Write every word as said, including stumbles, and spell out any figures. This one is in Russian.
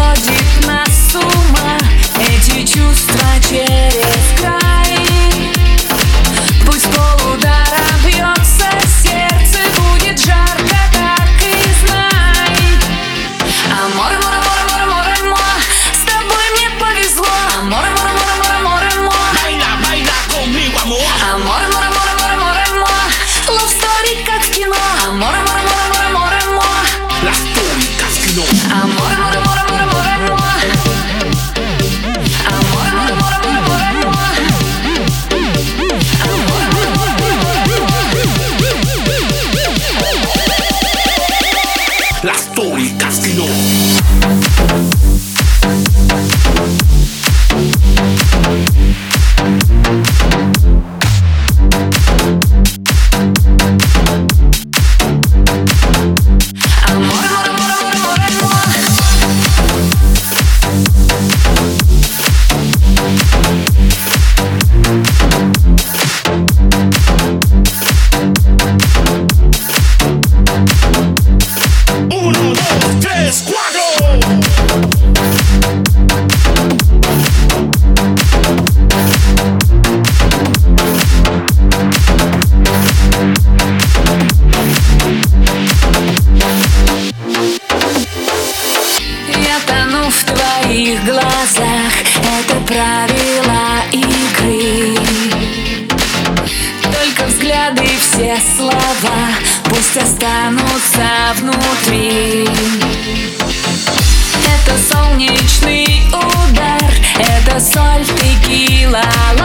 сводит нас с ума эти чувства через край. Пусть полудара бьется сердце, будет жарко, так и знай. Аморе, море, море, море, море, мо, с тобой мне повезло. Аморе, море, море, море, море, мо, baila, baila conmigo, amor. Аморе, море, море, море, море, мо, love story как в кино. Аморе, море, море, море, море, мо, La storia casino. Amore, more, more, more, more, more. Amore, more, more, more, more, more. Amore, more, more, more, more. La storia casino. Uno, dos, tres, cuatro. Я тону в твоих глазах, это правила игры. Только взгляды и все слова пусть останутся внутри. Это солнечный удар, это соль, текила,